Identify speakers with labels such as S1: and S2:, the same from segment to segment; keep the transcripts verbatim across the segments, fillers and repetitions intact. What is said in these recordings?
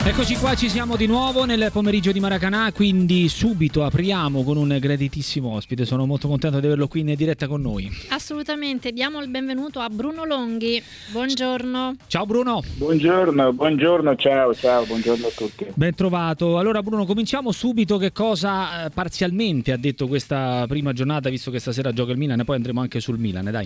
S1: Eccoci qua, ci siamo di nuovo nel pomeriggio di Maracanã, quindi subito apriamo con un graditissimo ospite. Sono molto contento di averlo qui in diretta con noi.
S2: Assolutamente, diamo il benvenuto a Bruno Longhi. Buongiorno.
S1: Ciao Bruno.
S3: Buongiorno, buongiorno, ciao, ciao, buongiorno a tutti.
S1: Ben trovato. Allora Bruno, cominciamo subito. Che cosa eh, parzialmente ha detto questa prima giornata, visto che stasera gioca il Milan, e poi andremo anche sul Milan, dai.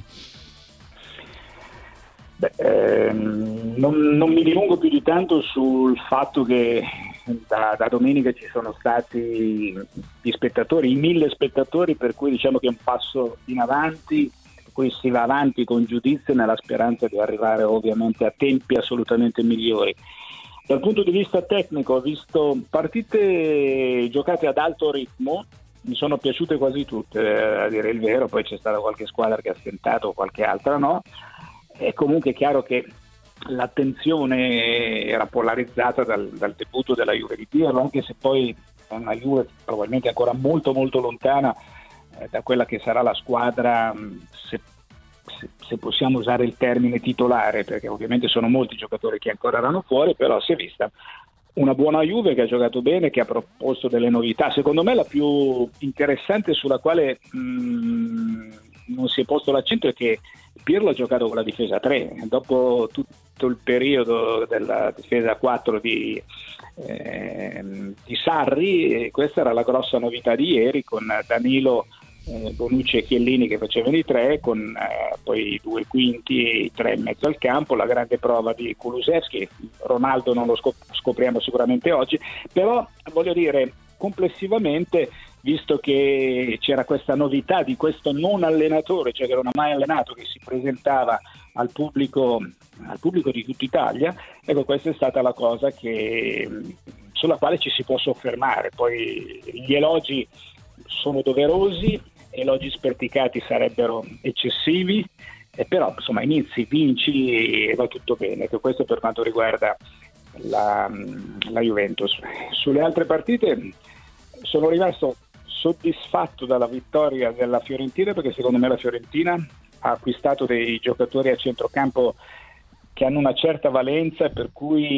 S3: Beh, ehm, non, non mi dilungo più di tanto sul fatto che da, da domenica ci sono stati gli spettatori, i mille spettatori, per cui diciamo che è un passo in avanti, per cui si va avanti con giudizio nella speranza di arrivare ovviamente a tempi assolutamente migliori. Dal punto di vista tecnico ho visto partite giocate ad alto ritmo, mi sono piaciute quasi tutte, a dire il vero, poi c'è stata qualche squadra che ha stentato, qualche altra no. È comunque chiaro che l'attenzione era polarizzata dal, dal debutto della Juve di Pirlo, anche se poi è una Juve probabilmente ancora molto molto lontana eh, da quella che sarà la squadra, se, se, se possiamo usare il termine titolare, perché ovviamente sono molti giocatori che ancora erano fuori, però si è vista una buona Juve che ha giocato bene, che ha proposto delle novità. Secondo me la più interessante, sulla quale mh, non si è posto l'accento, è che Pirlo ha giocato con la difesa tre, dopo tutto il periodo della difesa quattro di, eh, di Sarri, e questa era la grossa novità di ieri, con Danilo, eh, Bonucci e Chiellini che facevano i tre, con eh, poi i due quinti e i tre in mezzo al campo, la grande prova di Kulusevski. Ronaldo non lo scop- scopriamo sicuramente oggi, però voglio dire, complessivamente, visto che c'era questa novità di questo non allenatore, cioè che non ha mai allenato, che si presentava al pubblico, al pubblico di tutta Italia, ecco, questa è stata la cosa che, sulla quale ci si può soffermare. Poi gli elogi sono doverosi, elogi sperticati sarebbero eccessivi, eh, però insomma inizi, vinci e va tutto bene. Ecco, questo per quanto riguarda la, la Juventus. Sulle altre partite sono rimasto soddisfatto dalla vittoria della Fiorentina, perché secondo me la Fiorentina ha acquistato dei giocatori a centrocampo che hanno una certa valenza, per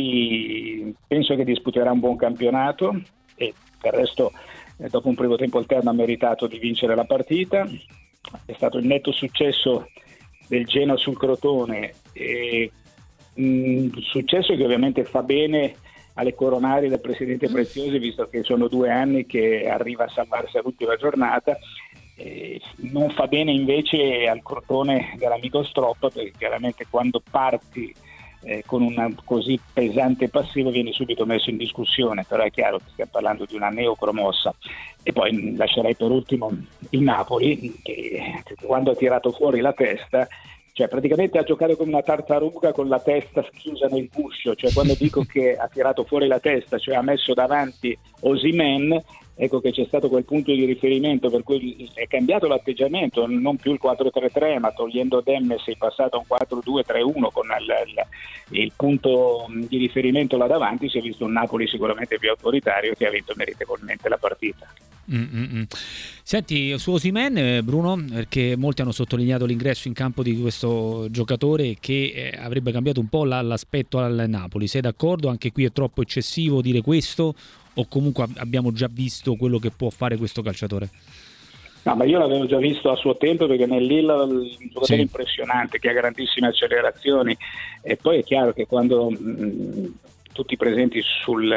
S3: cui penso che disputerà un buon campionato, e del resto eh, dopo un primo tempo alterno ha meritato di vincere la partita. È stato il netto successo del Genoa sul Crotone, e mh, successo che ovviamente fa bene alle coronarie del presidente Preziosi, visto che sono due anni che arriva a salvarsi all'ultima giornata. Eh, non fa bene invece al Crotone dell'amico Stroppa, perché chiaramente quando parti eh, con un così pesante passivo viene subito messo in discussione, però è chiaro che stiamo parlando di una neopromossa. E poi lascerei per ultimo il Napoli, che quando ha tirato fuori la testa, cioè praticamente ha giocato come una tartaruga con la testa chiusa nel guscio, cioè quando dico che ha tirato fuori la testa, cioè ha messo davanti Osimhen, ecco che c'è stato quel punto di riferimento per cui è cambiato l'atteggiamento, non più il quattro tre tre, ma togliendo Demme sei passato a un quattro due tre uno con il, il, il punto di riferimento là davanti. Si è visto un Napoli sicuramente più autoritario, che ha vinto meritevolmente la partita.
S1: Mm-mm. Senti, su Osimhen, Bruno, perché molti hanno sottolineato l'ingresso in campo di questo giocatore che eh, avrebbe cambiato un po' la, l'aspetto al Napoli. Sei d'accordo? Anche qui è troppo eccessivo dire questo, o comunque abbiamo già visto quello che può fare questo calciatore?
S3: No, ma io l'avevo già visto a suo tempo, perché nel Lille è un giocatore
S1: sì.
S3: impressionante, che ha grandissime accelerazioni, e poi è chiaro che quando mh, tutti presenti sul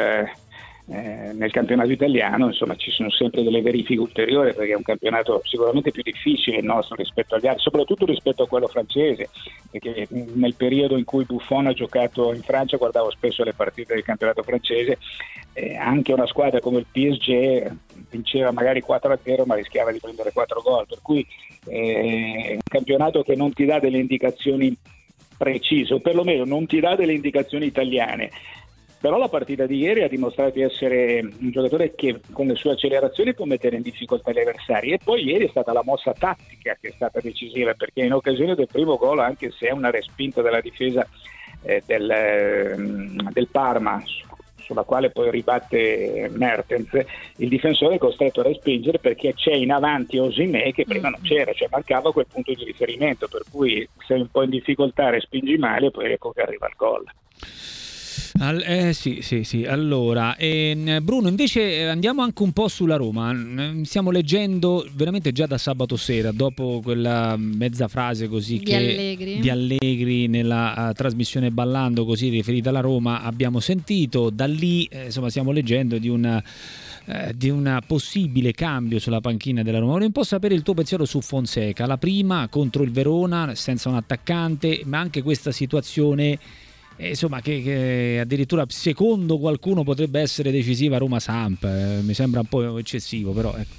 S3: eh, nel campionato italiano, insomma, ci sono sempre delle verifiche ulteriori, perché è un campionato sicuramente più difficile il nostro rispetto agli altri, soprattutto rispetto a quello francese, perché nel periodo in cui Buffon ha giocato in Francia guardavo spesso le partite del campionato francese. Eh, anche una squadra come il P S G vinceva magari quattro a zero, ma rischiava di prendere quattro gol, per cui eh, è un campionato che non ti dà delle indicazioni precise, o perlomeno non ti dà delle indicazioni italiane. Però la partita di ieri ha dimostrato di essere un giocatore che con le sue accelerazioni può mettere in difficoltà gli avversari, e poi ieri è stata la mossa tattica che è stata decisiva, perché in occasione del primo gol, anche se è una respinta della difesa eh, del, eh, del Parma, sulla quale poi ribatte Mertens, il difensore è costretto a respingere, perché c'è in avanti Osimhen che prima non c'era, cioè mancava quel punto di riferimento, per cui sei un po' in difficoltà, respingi male e poi ecco che arriva il gol.
S1: Al, eh, sì, sì, sì. Allora, eh, Bruno, invece andiamo anche un po' sulla Roma. Stiamo leggendo veramente già da sabato sera, dopo quella mezza frase così
S2: di
S1: che
S2: Allegri,
S1: di Allegri nella uh, trasmissione Ballando, così riferita alla Roma, abbiamo sentito. Da lì, eh, insomma, stiamo leggendo di una eh, di un possibile cambio sulla panchina della Roma. Volevo un po' sapere il tuo pensiero su Fonseca, la prima contro il Verona senza un attaccante, ma anche questa situazione Eh, insomma che, che addirittura secondo qualcuno potrebbe essere decisiva Roma-Samp, eh, mi sembra un po' eccessivo, però ecco.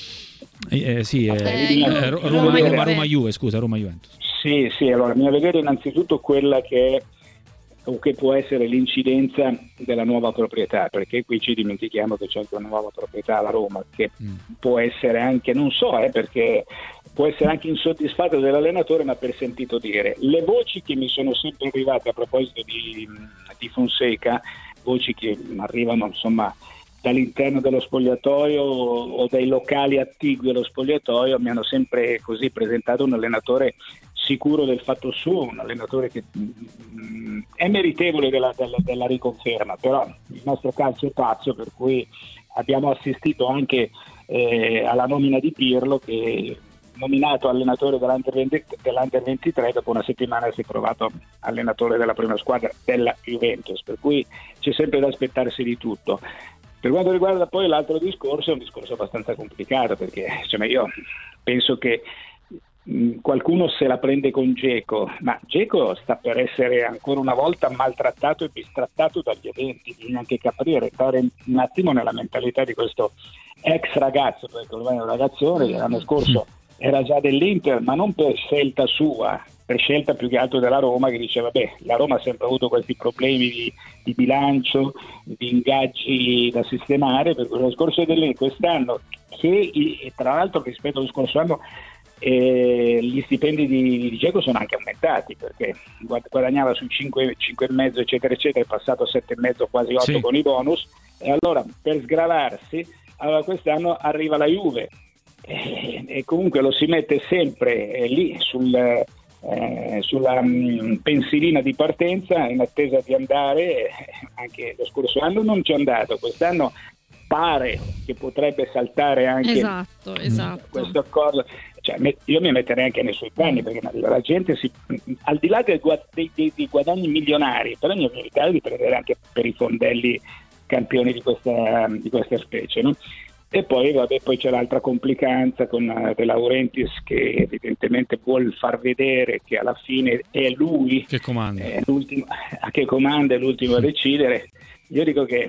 S1: eh, sì, eh,
S2: eh,
S1: eh, Roma, Roma, Roma Juve, scusa, Roma Juventus.
S3: Sì, sì, allora mi vedere innanzitutto quella che o che può essere l'incidenza della nuova proprietà, perché qui ci dimentichiamo che c'è anche una nuova proprietà alla Roma che mm. può essere anche, non so, eh, perché può essere anche insoddisfatto dell'allenatore, ma per sentito dire. Le voci che mi sono sempre arrivate a proposito di, di Fonseca, voci che arrivano insomma dall'interno dello spogliatoio o dai locali attigui allo spogliatoio, mi hanno sempre così presentato un allenatore sicuro del fatto suo, un allenatore che mh, è meritevole della, della, della riconferma, però il nostro calcio è pazzo, per cui abbiamo assistito anche eh, alla nomina di Pirlo, che nominato allenatore dell'Under venti, dell'Under ventitré, dopo una settimana si è trovato allenatore della prima squadra della Juventus, per cui c'è sempre da aspettarsi di tutto. Per quanto riguarda poi l'altro discorso, è un discorso abbastanza complicato, perché insomma, io penso che mh, qualcuno se la prende con Dzeko, ma Dzeko sta per essere ancora una volta maltrattato e bistrattato dagli eventi, bisogna anche capire, entrare un attimo nella mentalità di questo ex ragazzo, perché ormai è un ragazzone che l'anno scorso era già dell'Inter, ma non per scelta sua, per scelta più che altro della Roma, che diceva beh, la Roma ha sempre avuto questi problemi di, di bilancio, di ingaggi da sistemare, per cui lo scorso dell'Inter quest'anno, che e tra l'altro rispetto allo scorso anno eh, gli stipendi di, di Dzeko sono anche aumentati, perché guadagnava sui cinque, cinque e mezzo eccetera eccetera, è passato a sette e mezzo, quasi otto sì, con i bonus, e allora per sgravarsi, allora quest'anno arriva la Juve, e, e comunque lo si mette sempre eh, lì sul, eh, sulla mh, pensilina di partenza in attesa di andare. Eh, anche lo scorso anno non c'è andato, quest'anno pare che potrebbe saltare anche
S2: esatto, esatto.
S3: questo accordo. Cioè, io mi metterei anche nei suoi panni, perché la gente si, al di là dei, dei, dei, dei guadagni milionari, però mi meriterebbe di prendere anche per i fondelli campioni di questa, di questa specie, no? E poi vabbè, poi c'è l'altra complicanza con uh, De Laurentiis, che evidentemente vuol far vedere che alla fine è lui
S1: che comanda,
S3: è l'ultimo, che comanda, è l'ultimo a decidere. Io dico che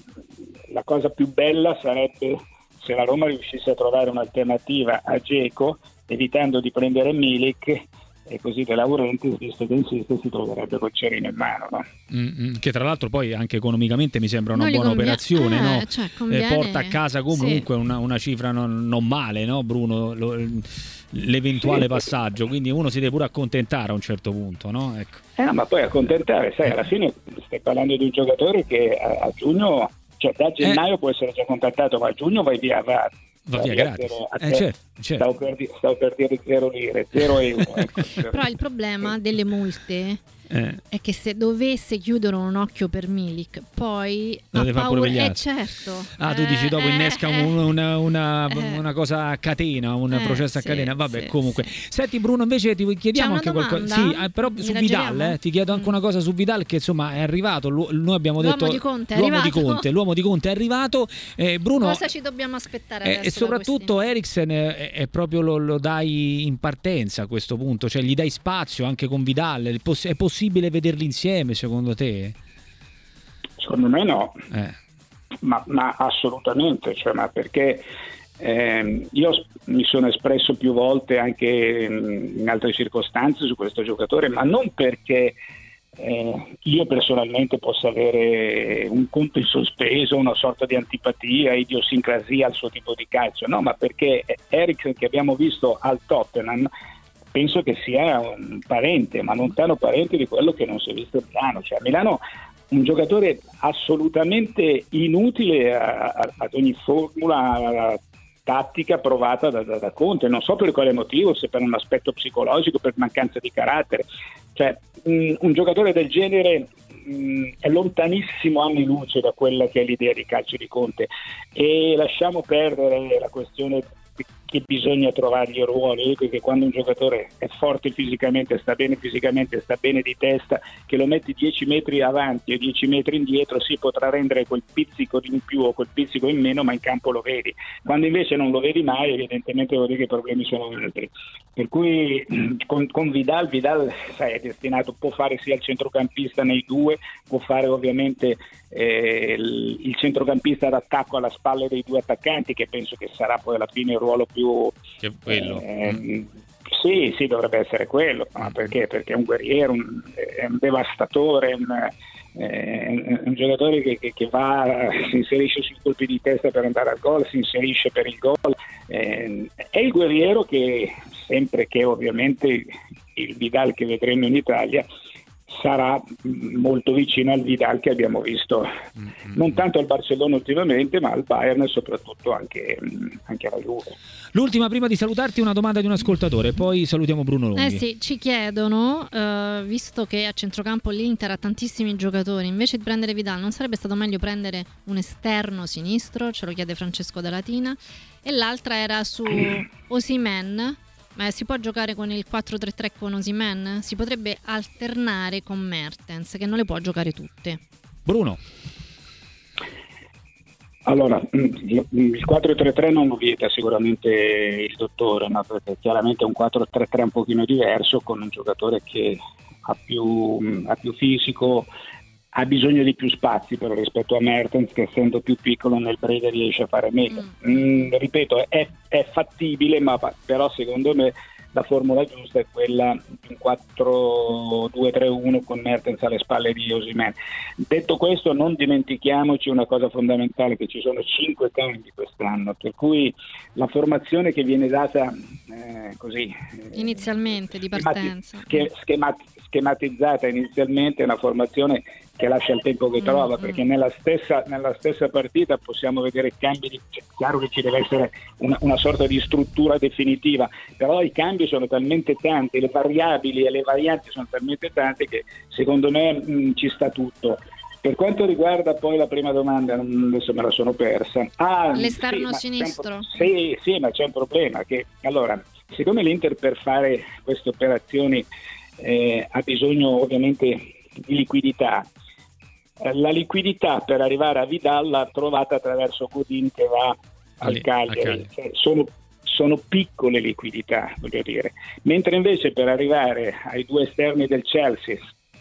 S3: la cosa più bella sarebbe se la Roma riuscisse a trovare un'alternativa a Dzeko, evitando di prendere Milik, e così De Laurentiis, visto che insiste, si troverebbe col cerino in mano, no?
S1: Mm-hmm. Che tra l'altro poi anche economicamente mi sembra una
S2: no,
S1: buona
S2: conviene,
S1: operazione,
S2: eh,
S1: no?
S2: Cioè, conviene,
S1: eh, porta a casa comunque
S2: sì,
S1: una, una cifra non, non male, no Bruno? Lo, l'eventuale sì, passaggio, quindi uno si deve pure accontentare a un certo punto, no? Ecco.
S3: Eh no, ma poi accontentare, sai, alla fine stai parlando di un giocatore che a, a giugno, cioè da gennaio eh. può essere già contattato, ma a giugno vai via, va,
S1: va via gratis.
S3: Eh, certo, certo. Stavo, per di, stavo per dire zero lire, zero euro. Ecco.
S2: Però il problema delle multe
S1: eh.
S2: è che se dovesse chiudere un occhio per Milik, poi
S1: lo
S2: ha paura, eh certo.
S1: Ah,
S2: eh,
S1: tu dici dopo
S2: eh,
S1: innesca
S2: eh,
S1: una, una,
S2: eh,
S1: una cosa a catena, un
S2: eh,
S1: processo a
S2: sì,
S1: catena. Vabbè,
S2: sì,
S1: comunque.
S2: Sì.
S1: Senti Bruno, invece ti chiediamo anche qualcosa. Sì, eh, però
S2: Mi
S1: su
S2: raggiriamo?
S1: Vidal, eh, ti chiedo anche mm. una cosa su Vidal, che insomma è arrivato. Lu- noi abbiamo
S2: l'uomo
S1: detto
S2: di Conte è
S1: l'uomo
S2: arrivato.
S1: di Conte, l'uomo di Conte è arrivato. Eh, Bruno,
S2: cosa ci dobbiamo aspettare
S1: eh,
S2: adesso?
S1: E soprattutto Eriksen è, è proprio lo, lo dai in partenza a questo punto, cioè gli dai spazio anche con Vidal. È, poss- è possibile vederli insieme secondo te?
S3: Secondo me no,
S1: eh.
S3: ma, ma assolutamente, cioè, ma perché eh, io mi sono espresso più volte anche in altre circostanze su questo giocatore, ma non perché eh, io personalmente possa avere un conto in sospeso, una sorta di antipatia, idiosincrasia al suo tipo di calcio, no, ma perché Eriksen, che abbiamo visto al Tottenham, penso che sia un parente, ma lontano parente di quello che non si è visto a Milano. Cioè a Milano un giocatore assolutamente inutile a, a, ad ogni formula tattica provata da, da, da Conte, non so per quale motivo, se per un aspetto psicologico, per mancanza di carattere. Cioè un, un giocatore del genere mh, è lontanissimo anni luce da quella che è l'idea di calcio di Conte, e lasciamo perdere la questione che bisogna trovargli il ruolo. Io dico che quando un giocatore è forte fisicamente, sta bene fisicamente, sta bene di testa, che lo metti dieci metri avanti o dieci metri indietro, si potrà rendere quel pizzico in più o quel pizzico in meno, ma in campo lo vedi. Quando invece non lo vedi mai, evidentemente vuol dire che i problemi sono altri. Per cui con, con Vidal, Vidal sai, è destinato, può fare sia il centrocampista nei due, può fare ovviamente eh, il, il centrocampista d'attacco alla spalla dei due attaccanti, che penso che sarà poi alla fine il ruolo più
S1: che quello.
S3: Eh, mm. Sì, sì, dovrebbe essere quello, ma perché? Perché è un guerriero, un, è un devastatore, un, è un giocatore che, che, che va, si inserisce sui colpi di testa per andare al gol, si inserisce per il gol, eh, è il guerriero che, sempre che ovviamente il Vidal che vedremo in Italia sarà molto vicino al Vidal che abbiamo visto mm-hmm. non tanto al Barcellona ultimamente, ma al Bayern e soprattutto anche, anche alla Juve.
S1: L'ultima, prima di salutarti, una domanda di un ascoltatore, poi salutiamo Bruno Longhi.
S2: Eh sì, ci chiedono, uh, visto che a centrocampo l'Inter ha tantissimi giocatori, invece di prendere Vidal non sarebbe stato meglio prendere un esterno sinistro? Ce lo chiede Francesco da Latina. E l'altra era su Osimhen. Ma si può giocare con il quattro tre tre con Osimhen? Si potrebbe alternare con Mertens, che non le può giocare tutte.
S1: Bruno.
S3: Allora, il quattro tre tre non lo vieta sicuramente il dottore, ma perché chiaramente è un quattro tre tre un pochino diverso, con un giocatore che ha più, ha più fisico, ha bisogno di più spazi però rispetto a Mertens, che essendo più piccolo nel breve riesce a fare meglio. Mm. Mm, ripeto, è, è fattibile, ma però secondo me la formula giusta è quella di un quattro due tre uno con Mertens alle spalle di Osimhen. Detto questo, non dimentichiamoci una cosa fondamentale, che ci sono cinque cambi quest'anno, per cui la formazione che viene data eh, così
S2: inizialmente eh, di partenza
S3: schemati- schemat- schematizzata inizialmente è una formazione che lascia il tempo che trova, mm-hmm. perché nella stessa, nella stessa partita possiamo vedere cambi di, cioè, chiaro che ci deve essere una, una sorta di struttura definitiva, però i cambi sono talmente tanti, le variabili e le varianti sono talmente tante che secondo me mh, ci sta tutto. Per quanto riguarda poi la prima domanda, adesso me la sono persa. Ah,
S2: l'esterno
S3: sì,
S2: sinistro?
S3: Sì, sì, ma c'è un problema, che allora, siccome l'Inter per fare queste operazioni eh, ha bisogno ovviamente di liquidità, la liquidità per arrivare a Vidal l'ha trovata attraverso Godin che va al
S1: Lì,
S3: Cagliari, cioè, sono, sono piccole liquidità, voglio dire, mentre invece per arrivare ai due esterni del Chelsea,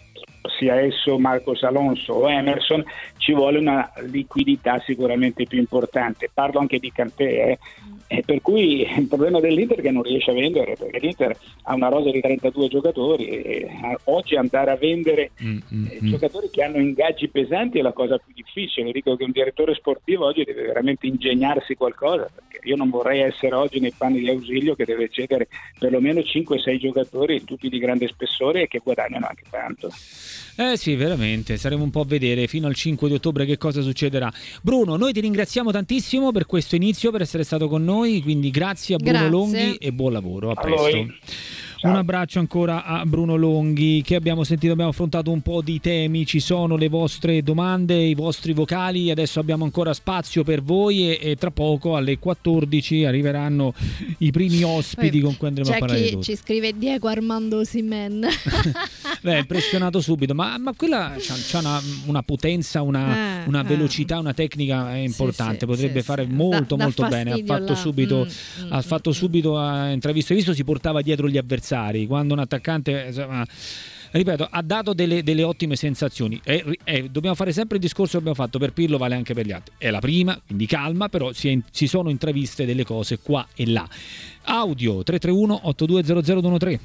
S3: sia esso Marcos Alonso o Emerson, ci vuole una liquidità sicuramente più importante. Parlo anche di Kanté, eh. E per cui il problema dell'Inter è che non riesce a vendere, perché l'Inter ha una rosa di trentadue giocatori e oggi andare a vendere mm-hmm. eh, giocatori che hanno ingaggi pesanti è la cosa più difficile. Dico che un direttore sportivo oggi deve veramente ingegnarsi qualcosa, perché io non vorrei essere oggi nei panni di Ausilio che deve cedere perlomeno cinque sei giocatori tutti di grande spessore e che guadagnano anche tanto.
S1: Eh sì, veramente, saremo un po' a vedere fino al cinque di ottobre che cosa succederà. Bruno, noi ti ringraziamo tantissimo per questo inizio, per essere stato con noi, quindi grazie a Bruno
S2: grazie.
S1: Longhi e buon lavoro, a, a presto.
S3: Voi. Ciao.
S1: Un abbraccio ancora a Bruno Longhi, che abbiamo sentito, abbiamo affrontato un po' di temi, ci sono le vostre domande, i vostri vocali, adesso abbiamo ancora spazio per voi e, e tra poco alle quattordici arriveranno i primi ospiti. Poi, con cui andremo a parlare di tutto.
S2: C'è chi ci scrive Diego Armando Osimhen.
S1: Beh, impressionato subito, ma, ma quella c'ha, c'ha una, una potenza, una, eh, una velocità, eh. una tecnica importante, sì, potrebbe sì, fare sì. molto da, molto da bene. Ha fatto là. subito, mm, ha mm, fatto mm, subito a intravisto visto, si portava dietro gli avversari. Quando un attaccante, insomma, ripeto, ha dato delle, delle ottime sensazioni e, e dobbiamo fare sempre il discorso che abbiamo fatto per Pirlo, vale anche per gli altri. È la prima, quindi calma, però si, è, si sono intraviste delle cose qua e là. Audio tre tre uno otto due zero zero due uno tre.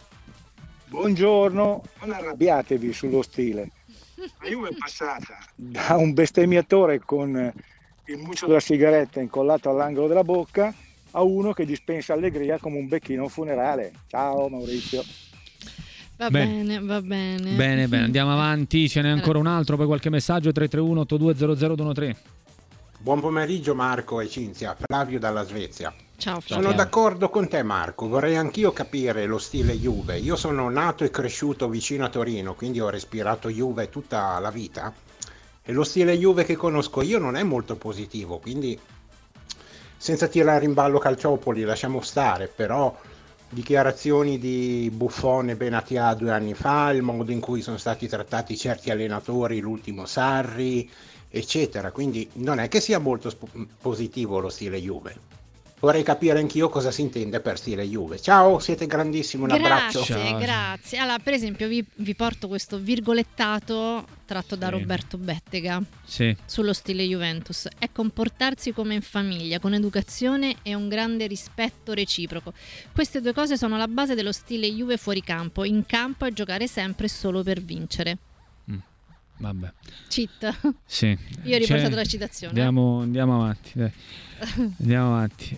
S4: Buongiorno, non arrabbiatevi sullo stile. La Juve è passata da un bestemmiatore con il muccio della sigaretta incollato all'angolo della bocca a uno che dispensa allegria come un becchino funerale. Ciao Maurizio.
S2: Va bene, bene va bene.
S1: Bene, bene, andiamo avanti, ce n'è ancora un altro, poi qualche messaggio tre tre uno otto due zero zero due uno tre.
S5: Buon pomeriggio Marco e Cinzia, Flavio dalla Svezia.
S2: Ciao
S5: Sono
S2: Flavio.
S5: d'accordo con te Marco, vorrei anch'io capire lo stile Juve. Io sono nato e cresciuto vicino a Torino, quindi ho respirato Juve tutta la vita e lo stile Juve che conosco io non è molto positivo, quindi senza tirare in ballo Calciopoli lasciamo stare, però dichiarazioni di Buffon e Benatia due anni fa, il modo in cui sono stati trattati certi allenatori, l'ultimo Sarri, eccetera, quindi non è che sia molto sp- positivo lo stile Juve. Vorrei capire anch'io cosa si intende per stile Juve. Ciao, siete grandissimi, un abbraccio.
S2: Grazie,
S1: Ciao.
S2: grazie. Allora, per esempio, vi, vi porto questo virgolettato tratto da
S1: Sì.
S2: Roberto Bettega
S1: Sì.
S2: sullo stile Juventus. È comportarsi come in famiglia, con educazione e un grande rispetto reciproco. Queste due cose sono la base dello stile Juve fuori campo. In campo è giocare sempre solo per vincere.
S1: Vabbè.
S2: Cheat.
S1: Sì.
S2: Io ho riportato
S1: C'è-
S2: la citazione.
S1: Andiamo, andiamo avanti, dai. Andiamo avanti.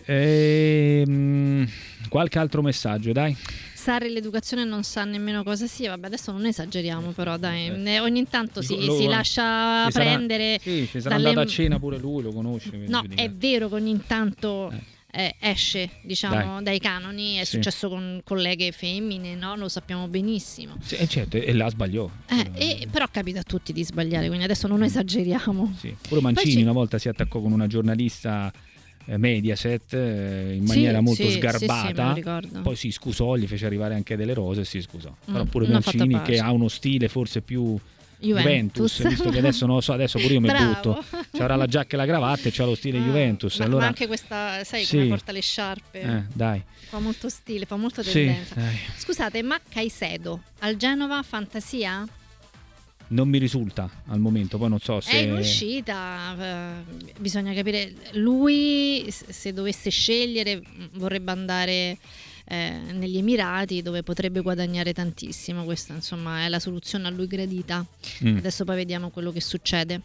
S1: Ehm, qualche altro messaggio, dai.
S2: Sarri l'educazione non sa nemmeno cosa sia. Vabbè, adesso non esageriamo, però dai, ne- ogni tanto si,
S1: Lo-
S2: si lascia
S1: ci sarà-
S2: prendere.
S1: Sì, ci sarà
S2: dalle-
S1: andato a cena pure lui, lo conosce. quindi
S2: No,
S1: giudica.
S2: è vero che ogni tanto
S1: Eh.
S2: eh, esce, diciamo,
S1: Dai.
S2: dai canoni. È
S1: Sì.
S2: successo con colleghe femmine, no? Lo sappiamo benissimo.
S1: Sì, eh, certo, e là sbagliò.
S2: Eh, e- però capita a tutti di sbagliare, quindi adesso non esageriamo.
S1: Sì. Pure Mancini
S2: Poi ci-
S1: una volta si attaccò con una giornalista eh, Mediaset eh, in
S2: Sì,
S1: maniera molto
S2: sì, sì, sì, me
S1: sgarbata.
S2: lo ricordo.
S1: Poi si scusò, gli fece arrivare anche delle rose e si scusò. Però
S2: Mm,
S1: pure
S2: non ha fatto
S1: Mancini,
S2: pace.
S1: che ha uno stile forse più Juventus,
S2: Juventus.
S1: visto che adesso non lo so, adesso pure io mi
S2: Bravo.
S1: butto. C'avrà la giacca e la cravatta e c'ha lo stile
S2: Ah,
S1: Juventus.
S2: ma,
S1: allora
S2: ma anche questa, sai,
S1: Sì.
S2: come porta le sciarpe.
S1: eh, dai.
S2: Fa molto stile, fa molto
S1: Sì,
S2: tendenza.
S1: dai.
S2: Scusate, ma Caicedo al Genova fantasia?
S1: Non mi risulta al momento, poi non so se
S2: È in uscita, eh, bisogna capire. Lui, s- se dovesse scegliere, mh, vorrebbe andare eh, negli Emirati, dove potrebbe guadagnare tantissimo. Questa, insomma, è la soluzione a lui gradita.
S1: Mm.
S2: Adesso poi vediamo quello che succede.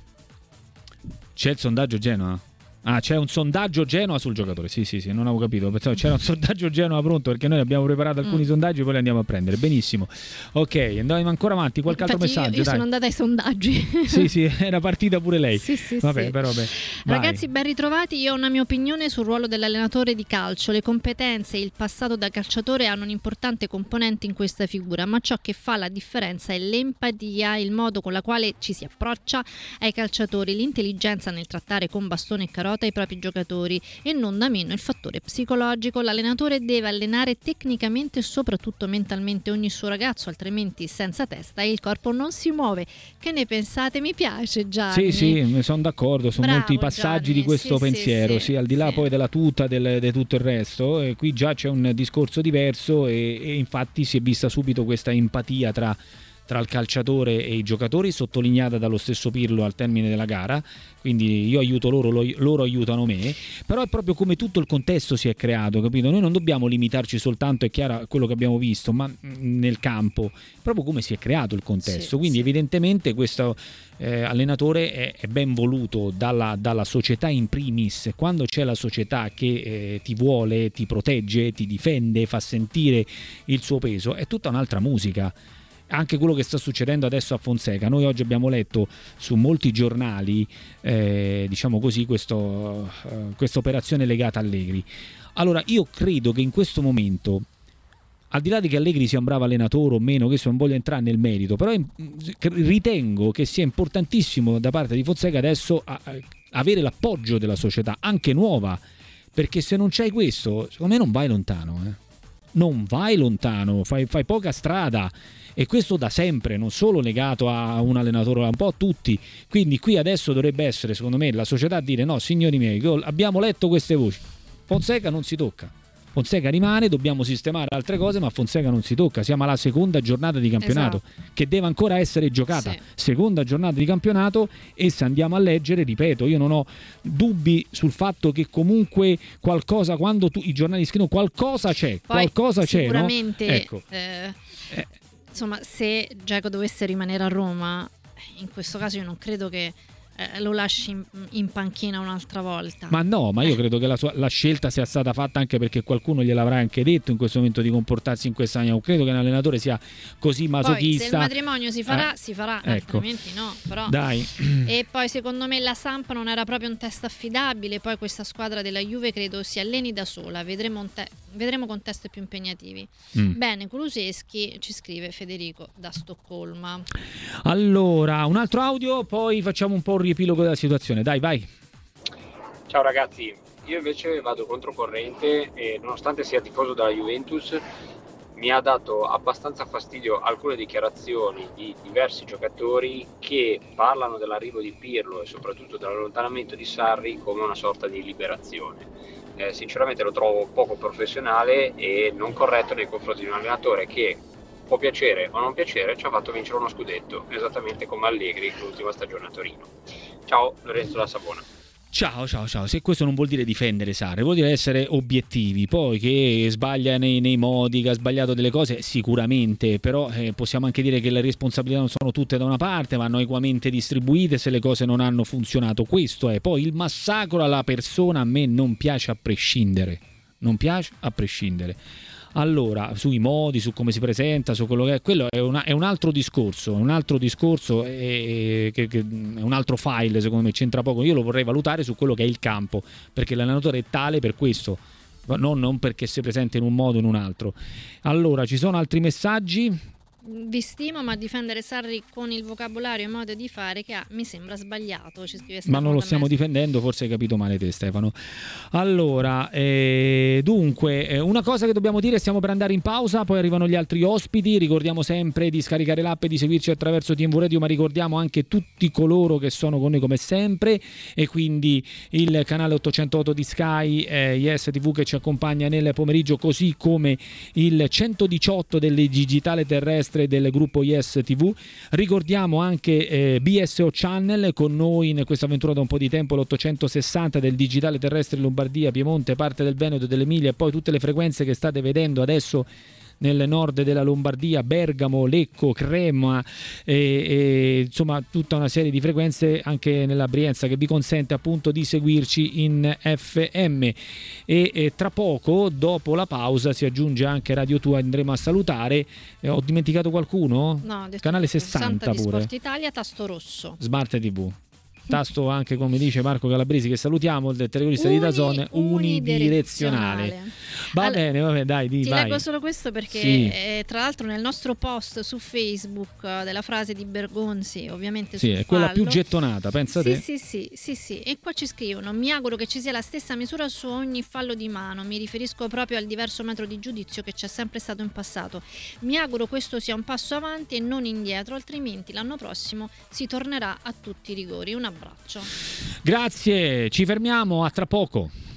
S1: C'è il sondaggio Genoa? Ah, c'è un sondaggio Genoa sul giocatore. Sì, sì, sì, non avevo capito. Pensavo c'era un sondaggio Genoa pronto, perché noi abbiamo preparato alcuni
S2: Mm.
S1: sondaggi e poi li andiamo a prendere. Benissimo. Ok, andiamo ancora avanti. Qualche altro
S2: Infatti, io-
S1: messaggio?
S2: io,
S1: dai.
S2: sono andata ai sondaggi.
S1: Sì, sì, era partita pure lei.
S2: Sì, sì,
S1: Vabbè,
S2: sì.
S1: però beh. Vai.
S2: Ragazzi, ben ritrovati. Io ho una mia opinione sul ruolo dell'allenatore di calcio. Le competenze e il passato da calciatore hanno un'importante componente in questa figura, ma ciò che fa la differenza è l'empatia, il modo con la quale ci si approccia ai calciatori, l'intelligenza nel trattare con bastone e carota i propri giocatori e non da meno il fattore psicologico. L'allenatore deve allenare tecnicamente e soprattutto mentalmente ogni suo ragazzo, altrimenti senza testa il corpo non si muove. Che ne pensate? Mi piace Gianni.
S1: Sì, sì, sono d'accordo, sono
S2: Bravo,
S1: molti passaggi
S2: Gianni,
S1: di questo
S2: sì,
S1: pensiero,
S2: sì,
S1: sì,
S2: sì,
S1: al di là
S2: sì.
S1: poi della tuta, del, di tutto il resto, e qui già c'è un discorso diverso e, e infatti si è vista subito questa empatia tra, tra il calciatore e i giocatori, sottolineata dallo stesso Pirlo al termine della gara, quindi io aiuto loro, lo- loro aiutano me, però è proprio come tutto il contesto si è creato, capito? Noi non dobbiamo limitarci soltanto, è chiaro, a quello che abbiamo visto, ma mh, nel campo, proprio come si è creato il contesto,
S2: Sì,
S1: quindi
S2: sì.
S1: evidentemente questo eh, allenatore è, è ben voluto dalla, dalla società in primis. Quando c'è la società che eh, ti vuole, ti protegge, ti difende, fa sentire il suo peso, è tutta un'altra musica. Anche quello che sta succedendo adesso a Fonseca, noi oggi abbiamo letto su molti giornali eh, diciamo così questo, eh, questa operazione legata a Allegri. Allora io credo che in questo momento, al di là di che Allegri sia un bravo allenatore o meno, che non voglio entrare nel merito, però in- ritengo che sia importantissimo da parte di Fonseca adesso a- a- avere l'appoggio della società, anche nuova, perché se non c'hai questo, secondo me non vai lontano, eh. non vai lontano, fai, fai poca strada, e questo da sempre, non solo legato a un allenatore, un po' a tutti. Quindi qui adesso dovrebbe essere, secondo me, la società a dire: no, signori miei, abbiamo letto queste voci, Fonseca non si tocca, Fonseca rimane, dobbiamo sistemare altre cose, ma Fonseca non si tocca. Siamo alla seconda giornata di campionato,
S2: Esatto.
S1: che deve ancora essere giocata.
S2: Sì.
S1: Seconda giornata di campionato, e se andiamo a leggere, ripeto, io non ho dubbi sul fatto che comunque qualcosa, quando tu, i giornali scrivono qualcosa c'è,
S2: Poi,
S1: qualcosa c'è, no?
S2: sicuramente,
S1: Ecco.
S2: eh,
S1: Eh.
S2: insomma, se Dzeko dovesse rimanere a Roma, in questo caso io non credo che eh, lo lasci in, in panchina un'altra volta.
S1: Ma no, ma io eh. credo che la, sua, la scelta sia stata fatta anche perché qualcuno gliel'avrà anche detto in questo momento di comportarsi in questa maniera. Non credo che un allenatore sia così masochista.
S2: Poi se il matrimonio si farà,
S1: eh,
S2: si farà,
S1: ecco.
S2: altrimenti no. Però.
S1: Dai.
S2: E poi secondo me la Samp non era proprio un test affidabile, poi questa squadra della Juve credo si alleni da sola, vedremo, un te- vedremo con test più impegnativi. Mm. Bene, Kulusevski, ci scrive Federico da Stoccolma.
S1: Allora, un altro audio, poi facciamo un po' un riepilogo della situazione. Dai, vai.
S6: Ciao ragazzi, io invece vado controcorrente e nonostante sia tifoso della Juventus mi ha dato abbastanza fastidio alcune dichiarazioni di diversi giocatori che parlano dell'arrivo di Pirlo e soprattutto dell'allontanamento di Sarri come una sorta di liberazione. Eh, sinceramente lo trovo poco professionale e non corretto nei confronti di un allenatore che, può piacere o non piacere, ci ha fatto vincere uno scudetto, esattamente come Allegri l'ultima stagione a Torino. Ciao, Lorenzo da Savona.
S1: Ciao, ciao, ciao. Se questo non vuol dire difendere Sarri, vuol dire essere obiettivi. Poi che sbaglia nei, nei modi, che ha sbagliato delle cose, sicuramente, però eh, possiamo anche dire che le responsabilità non sono tutte da una parte, vanno equamente distribuite se le cose non hanno funzionato. Questo è. Poi il massacro alla persona a me non piace a prescindere. Non piace a prescindere. Allora, sui modi, su come si presenta, su quello che è, quello è, una, è un altro discorso, un altro discorso è, che, che è un altro file, secondo me c'entra poco. Io lo vorrei valutare su quello che è il campo, perché l'allenatore è tale per questo, non, non perché si presenta in un modo o in un altro. Allora, ci sono altri messaggi?
S2: Vi stimo, ma difendere Sarri con il vocabolario e modo di fare che ha mi sembra sbagliato, ci scrive
S1: ma non lo stiamo difendendo, forse hai capito male te Stefano. Allora eh, dunque eh, una cosa che dobbiamo dire, stiamo per andare in pausa, poi arrivano gli altri ospiti. Ricordiamo sempre di scaricare l'app e di seguirci attraverso T V Radio, ma ricordiamo anche tutti coloro che sono con noi come sempre, e quindi il canale ottocentotto di Sky, eh, Yes T V che ci accompagna nel pomeriggio, così come il centodiciotto del digitale terrestre del gruppo Yes T V. Ricordiamo anche eh, B S O Channel con noi in questa avventura da un po' di tempo, l'ottocentosessanta del digitale terrestre Lombardia, Piemonte, parte del Veneto, dell'Emilia e poi tutte le frequenze che state vedendo adesso nel nord della Lombardia, Bergamo, Lecco, Crema e, e insomma tutta una serie di frequenze anche nella Brienza che vi consente appunto di seguirci in F M. E, e tra poco, dopo la pausa, si aggiunge anche Radio Tua, andremo a salutare. Eh, ho dimenticato qualcuno?
S2: No,
S1: canale sessanta pure.
S2: Sport Italia, tasto rosso.
S1: Smart T V. Tasto anche, come dice Marco Calabresi, che salutiamo, il terrorista Uni, di Dazon, unidirezionale. Va allora, bene, va bene, dai, di,
S2: ti
S1: vai.
S2: leggo solo questo perché
S1: sì.
S2: eh, tra l'altro nel nostro post su Facebook uh, della frase di Bergonzi, ovviamente
S1: sì,
S2: sul
S1: è quella
S2: fallo,
S1: più gettonata, pensa
S2: sì,
S1: te.
S2: Sì, sì, sì, sì, e qua ci scrivono: mi auguro che ci sia la stessa misura su ogni fallo di mano, mi riferisco proprio al diverso metro di giudizio che c'è sempre stato in passato. Mi auguro questo sia un passo avanti e non indietro, altrimenti l'anno prossimo si tornerà a tutti i rigori. Un abbraccio.
S1: Grazie, ci fermiamo, a tra poco.